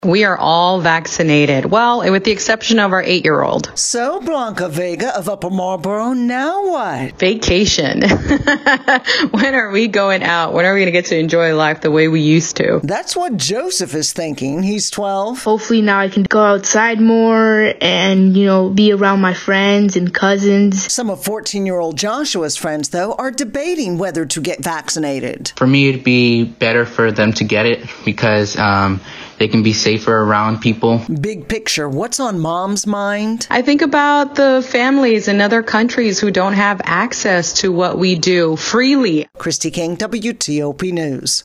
We are all vaccinated. Well, with the exception of our 8-year-old. So, Blanca Vega of Upper Marlboro, now what? Vacation. When are we going out? When are we going to get to enjoy life the way we used to? That's what Joseph is thinking. He's 12. Hopefully now I can go outside more and, be around my friends and cousins. Some of 14-year-old Joshua's friends, though, are debating whether to get vaccinated. For me, it'd be better for them to get it because they can be safer around people. Big picture, what's on Mom's mind? I think about the families in other countries who don't have access to what we do freely. Christy King, WTOP News.